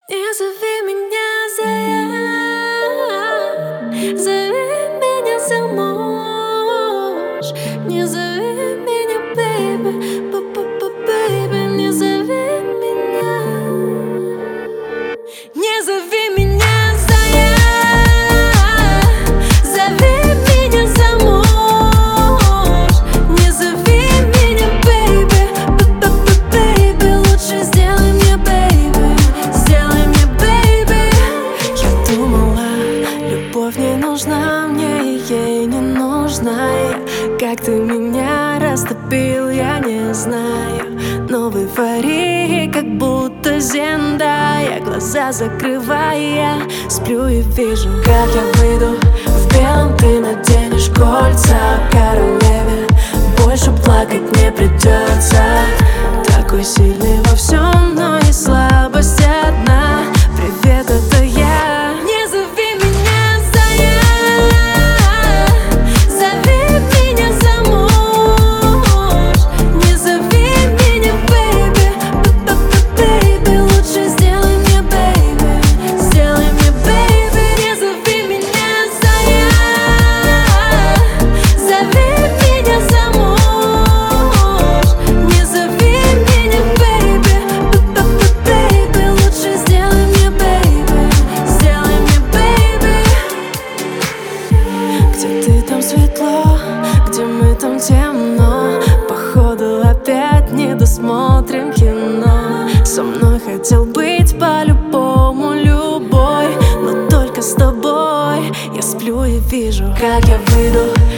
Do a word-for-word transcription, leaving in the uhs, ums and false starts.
Не зови меня, зоя, зови меня замуж. Не зови меня, бэйби, бэйби, не зови меня. Не зови меня, зоя, зови меня замуж. Не зови меня, бэйби, бэйби, лучше сделай мне, бэйби, сделай мне, бэйби. Я думала, любовь не нужна мне, и ей не нужна я. Как ты меня растопил, я не знаю. Но в эйфории, как будто Зендая, глаза закрывая, сплю и вижу, как я выйду в белом, ты наденешь кольца королеве. Больше плакать не придется. Такой сильный во всем, но и слабость одна. Привет, это я. Не зови меня, зоя, зови меня замуж. Не зови меня, бэйби, бэйби, лучше сделай мне, бэйби, сделай мне, бэйби. Не зови меня, зоя, зови меня замуж. Не зови меня, бэйби, бэйби, лучше сделай мне, бэйби, сделай мне, бэйби. Где ты, там светло, где мы, там темно. Походу опять не досмотрим кино. Со мной хотел быть по-любому любой, но только с тобой. Я сплю и вижу, как я выйду